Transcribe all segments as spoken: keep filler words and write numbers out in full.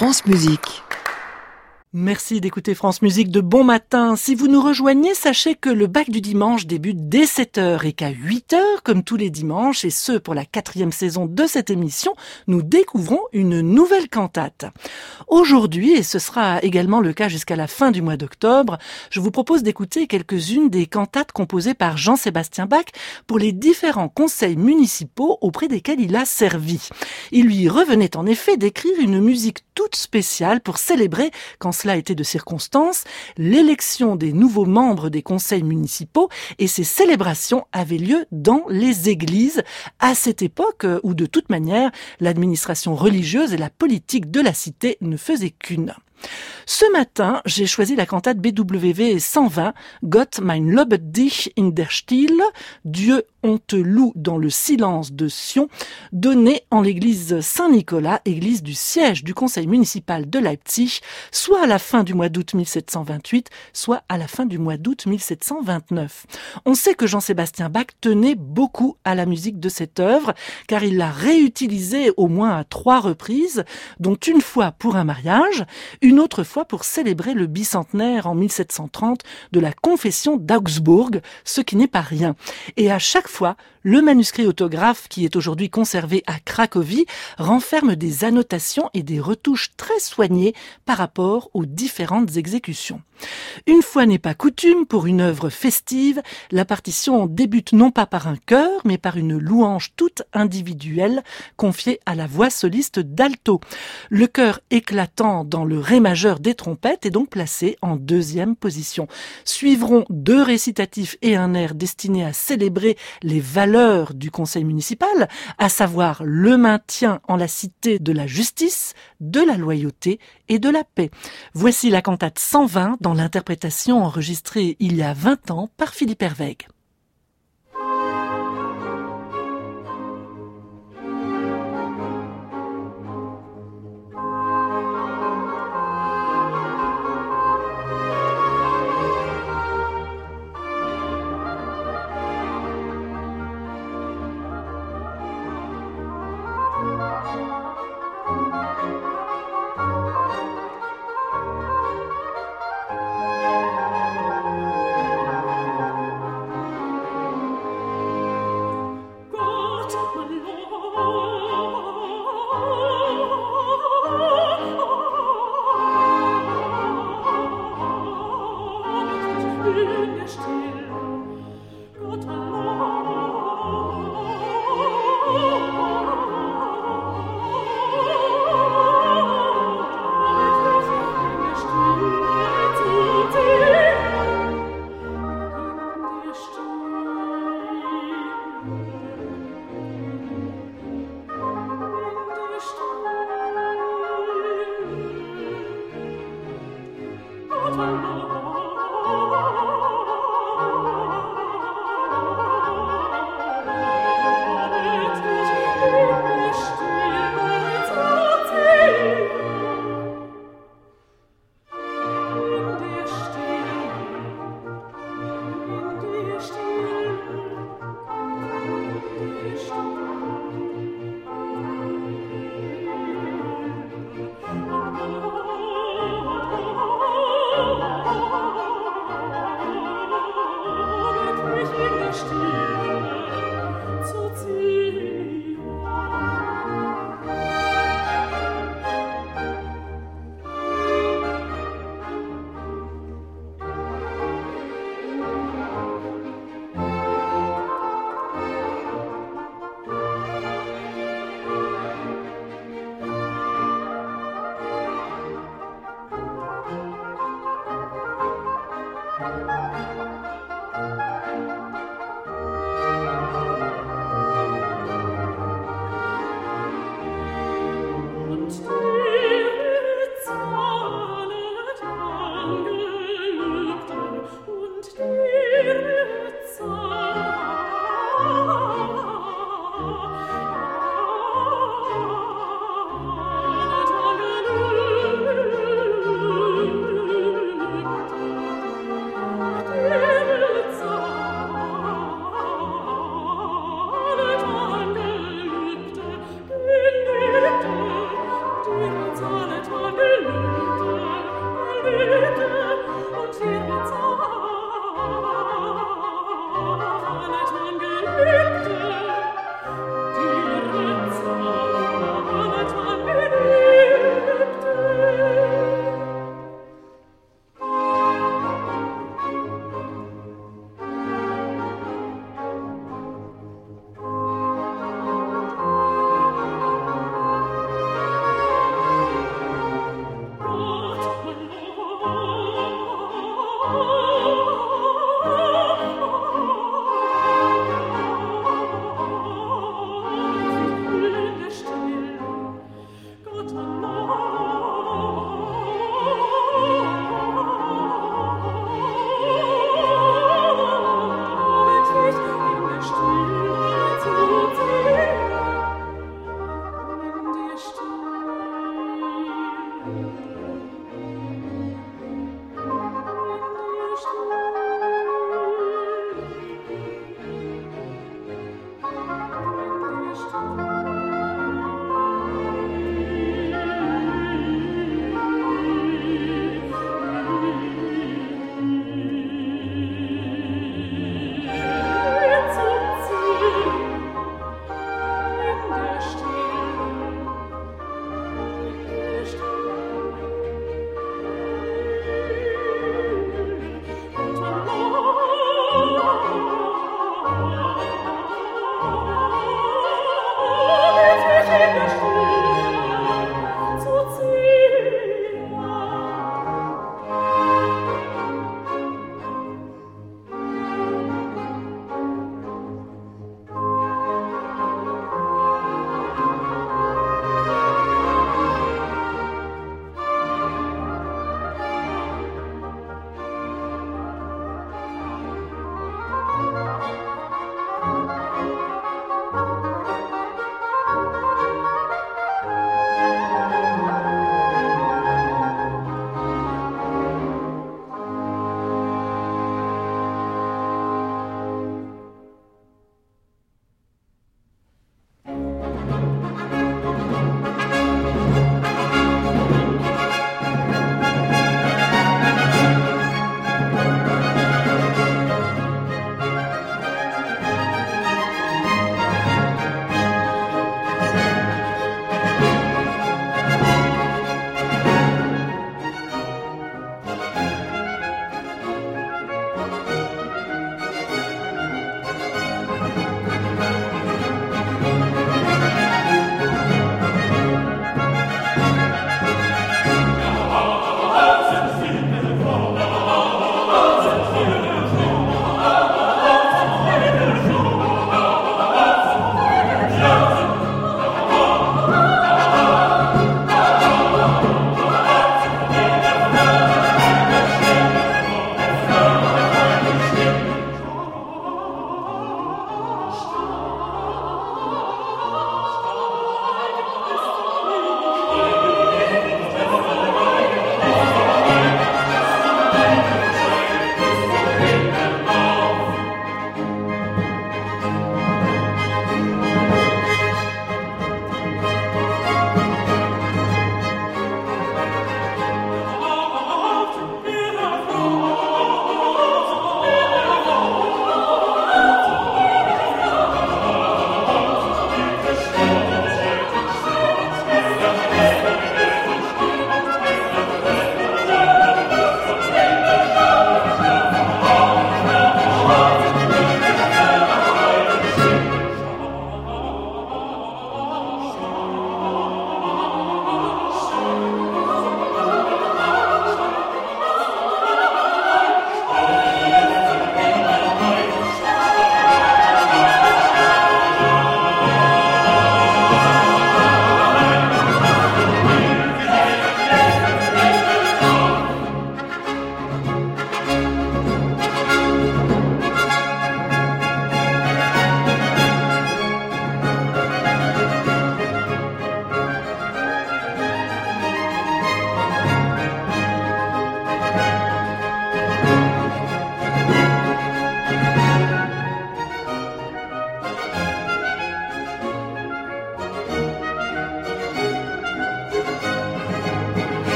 France Musique. Merci d'écouter France Musique de bon matin. Si vous nous rejoignez, sachez que le bac du dimanche débute dès sept heures et qu'à huit heures, comme tous les dimanches, et ce pour la quatrième saison de cette émission, nous découvrons une nouvelle cantate. Aujourd'hui, et ce sera également le cas jusqu'à la fin du mois d'octobre, je vous propose d'écouter quelques-unes des cantates composées par Jean-Sébastien Bach pour les différents conseils municipaux auprès desquels il a servi. Il lui revenait en effet d'écrire une musique toute spéciale pour célébrer, quand cela était de circonstance, l'élection des nouveaux membres des conseils municipaux, et ces célébrations avaient lieu dans les églises, à cette époque où de toute manière l'administration religieuse et la politique de la cité ne faisaient qu'une. Ce matin, j'ai choisi la cantate B W V cent vingt, Gott mein lobet dich in der Stille, Dieu on te loue dans le silence de Sion, donnée en l'église Saint-Nicolas, église du siège du conseil municipal de Leipzig, soit à la fin du mois d'août mille sept cent vingt-huit, soit à la fin du mois d'août mille sept cent vingt-neuf. On sait que Jean-Sébastien Bach tenait beaucoup à la musique de cette œuvre, car il l'a réutilisée au moins à trois reprises, dont une fois pour un mariage, une autre fois pour célébrer le bicentenaire en mille sept cent trente de la confession d'Augsbourg, ce qui n'est pas rien. Et à chaque fois, le manuscrit autographe qui est aujourd'hui conservé à Cracovie renferme des annotations et des retouches très soignées par rapport aux différentes exécutions. Une fois n'est pas coutume, pour une œuvre festive, la partition débute non pas par un chœur, mais par une louange toute individuelle confiée à la voix soliste d'alto. Le chœur éclatant dans le ré majeur des trompettes est donc placé en deuxième position. Suivront deux récitatifs et un air destiné à célébrer les valeurs du conseil municipal, à savoir le maintien en la cité de la justice, de la loyauté et de la paix. Voici la cantate cent vingt dans l'interprétation enregistrée il y a vingt ans par Philippe Herwegh. Oh Thank you.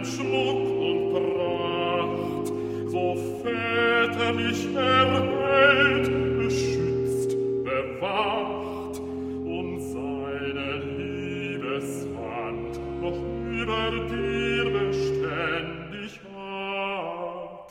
Schmuck und Pracht, so väterlich erhält, beschützt, bewahrt und seine Liebeshand noch über dir beständig hat.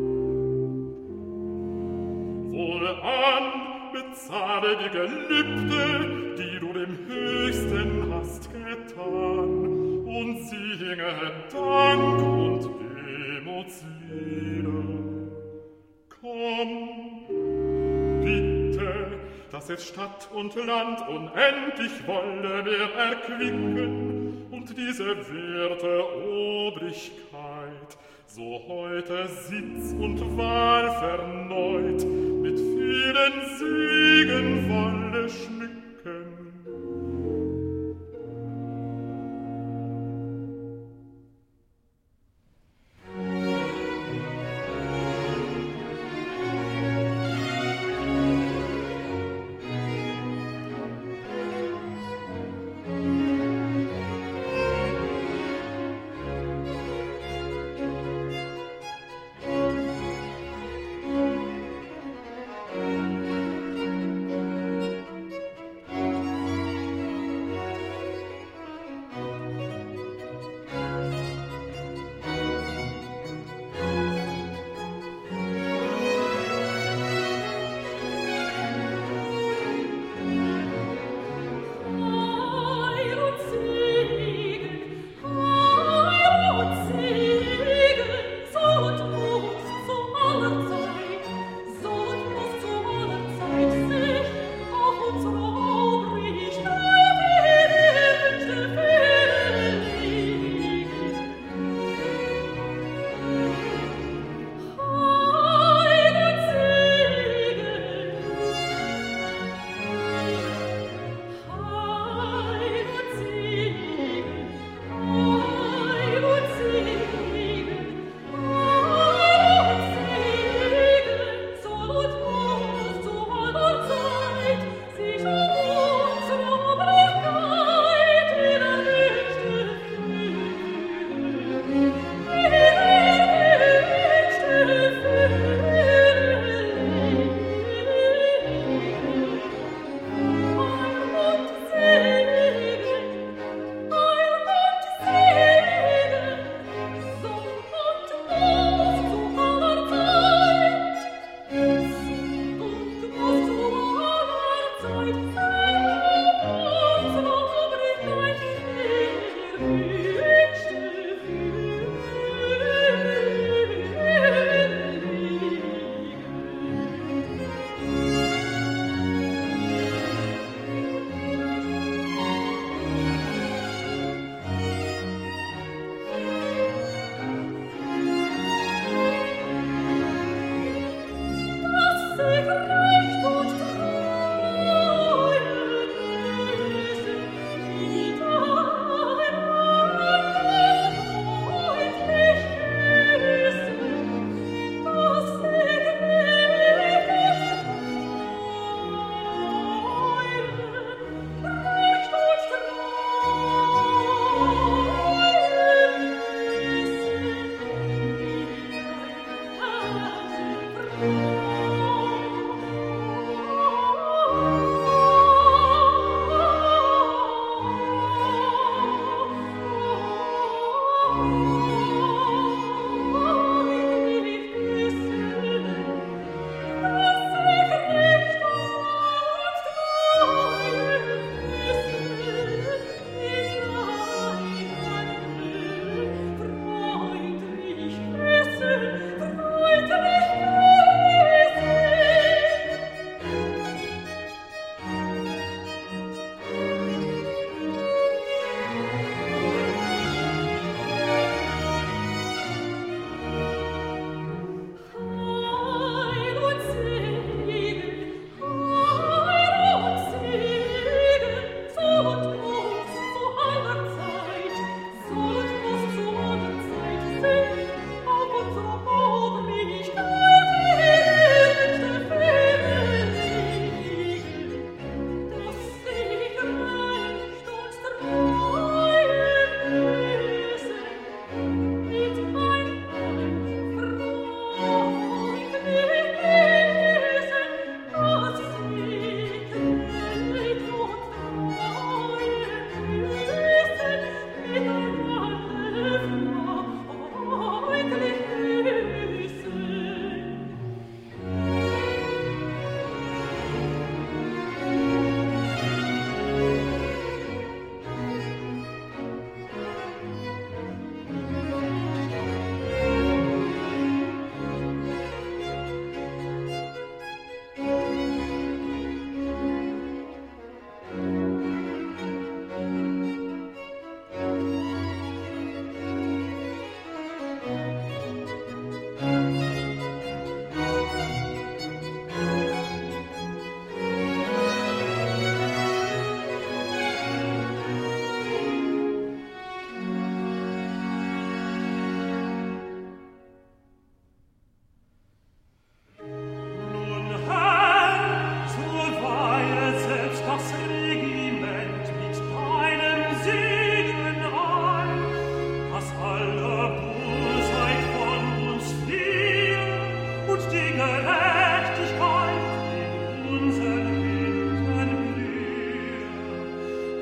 Wohlan, bezahle die Gelübde, die du dem Höchsten hast getan, und singe Dank und Demutslieder. Komm, bitte, dass jetzt Stadt und Land unendlich wolle mehr erquicken und diese werte Obrigkeit so heute Sitz und Wahl verneut mit vielen Siegen wolle schmücken.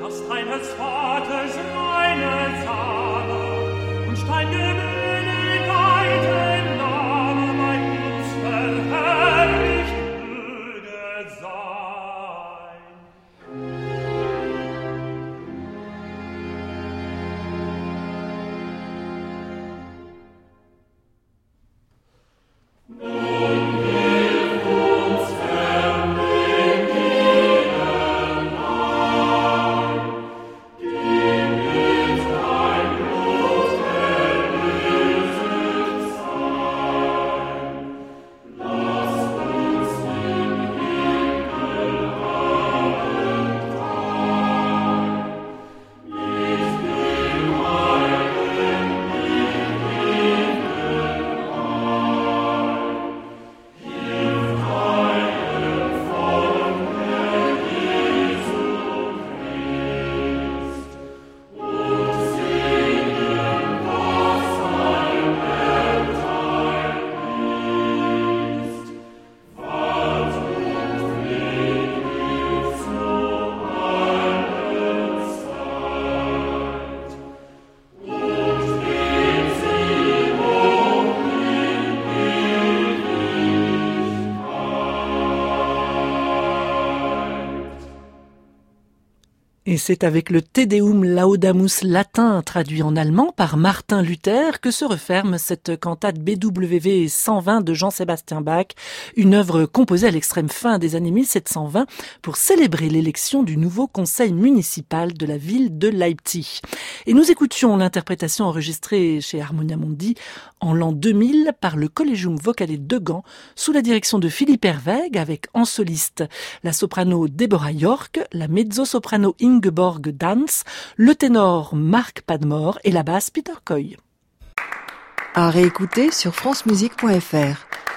Et c'est avec le Te Deum Laudamus latin traduit en allemand par Martin Luther que se referme cette cantate B W V cent vingt de Jean-Sébastien Bach, une œuvre composée à l'extrême fin des années mille sept cent vingt pour célébrer l'élection du nouveau conseil municipal de la ville de Leipzig. Et nous écoutions l'interprétation enregistrée chez Harmonia Mundi en l'an deux mille par le Collegium Vocale de Gand sous la direction de Philippe Herweg avec en soliste la soprano Deborah York, la mezzo-soprano Ingeborg Dans, le ténor Marc Padmore et la basse Peter Coy. À réécouter sur francemusique point f r.